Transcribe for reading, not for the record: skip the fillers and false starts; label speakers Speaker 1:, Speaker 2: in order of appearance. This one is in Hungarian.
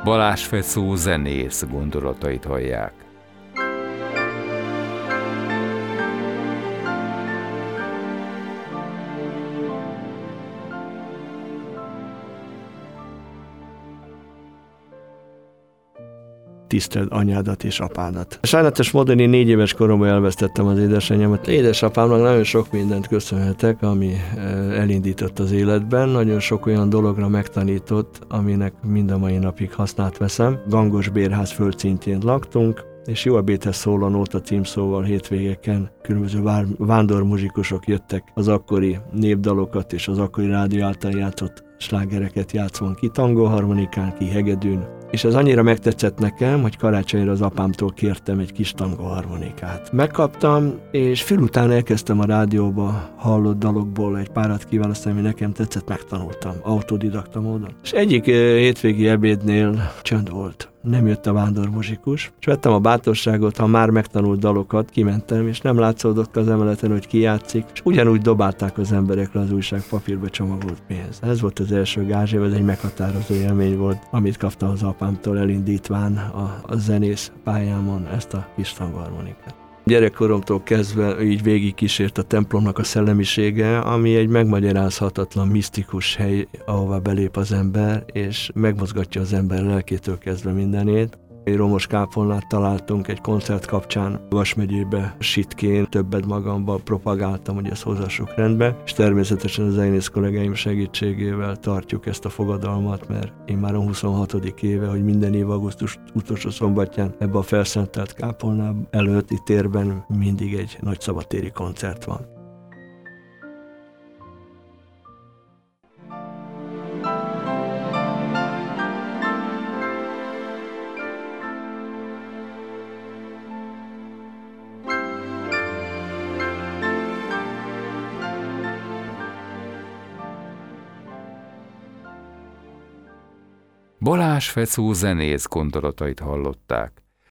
Speaker 1: Balázs Fecó zenész gondolatait hallják.
Speaker 2: Tiszteld anyádat és apádat. Sajnálatos módon én 4 éves koromban elvesztettem az édesanyámat. Édesapámnak nagyon sok mindent köszönhetek, ami elindított az életben. Nagyon sok olyan dologra megtanított, aminek mind a mai napig hasznát veszem. Gangos bérház földszintjén laktunk, és Jó ebédhez szól a nóta címszóval hétvégeken különböző vándormuzsikusok jöttek az akkori népdalokat és az akkori rádió által játszott slágereket játszon ki tangóharmonikán, ki hegedűn. És ez annyira megtetszett nekem, hogy karácsonyra az apámtól kértem egy kis tangóharmonikát. Megkaptam, és félután elkezdtem a rádióba hallott dalokból egy párat kiválasztani, ami nekem tetszett, megtanultam, autodidakta módon. És egyik hétvégi ebédnél csönd volt. Nem jött a vándormuzsikus, és vettem a bátorságot, ha már megtanult dalokat, kimentem, és nem látszódott az emeleten, hogy ki játszik, és ugyanúgy dobálták az emberekre az újság papírba csomagolt pénzt. Ez volt az első gázsév, ez egy meghatározó élmény volt, amit kaptam az apámtól elindítván a zenész pályámon ezt a kis tangóharmonikát. Gyerekkoromtól kezdve így végig kísért a templomnak a szellemisége, ami egy megmagyarázhatatlan, misztikus hely, ahová belép az ember, és megmozgatja az ember lelkétől kezdve mindenét. Egy romos kápolnát találtunk egy koncert kapcsán Vas megyébe, Sitkén, többet magamban propagáltam, hogy ezt hozassuk rendbe, és természetesen az zenész kollégáim segítségével tartjuk ezt a fogadalmat, mert én már a 26. éve, hogy minden év augusztus utolsó szombatján ebbe a felszentelt kápolná előtti térben mindig egy nagy szabadtéri koncert van.
Speaker 1: Balázs Fecó zenész gondolatait hallották.